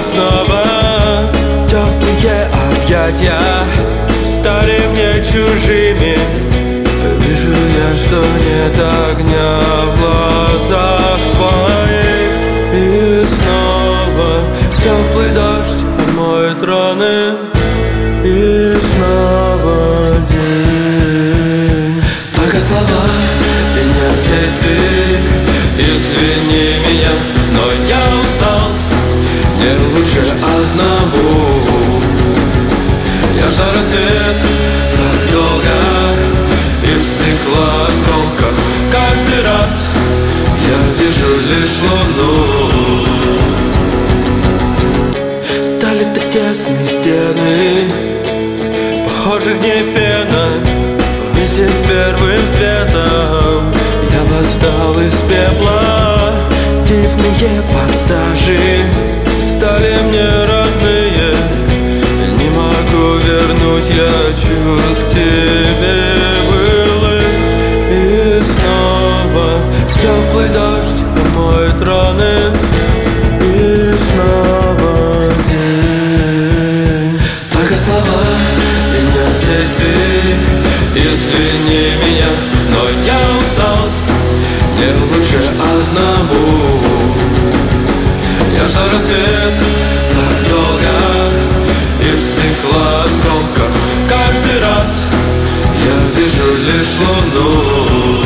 снова. Теплые объятия стали мне чужими. Вижу я, что нет огня в глазах твоих. И снова теплый дождь моет раны. И снова день. Только слова и нет действий. Извини меня, но я устал. Мне лучше одному. Я ждал рассвет так долго, и в стекла осколках каждый раз я вижу лишь луну. Стали так тесны стены, похожи в ней пена. Вместе с первым светом я восстал из пепла. Дивные пассажи стали мне родные. Не могу вернуть я чувств к тебе былых. И снова теплый дождь омоет раны. И снова день. Только слова и нет действий. Извини меня, но я устал. Мне лучше одному. Я ждал рассвет так долго, и в стекла осколках каждый раз я вижу лишь луну.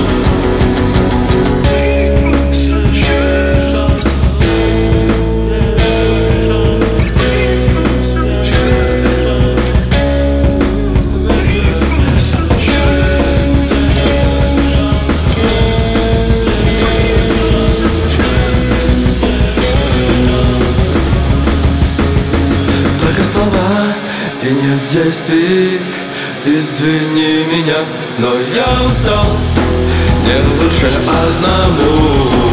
И нет действий, извини меня, но я устал. Мне лучше одному.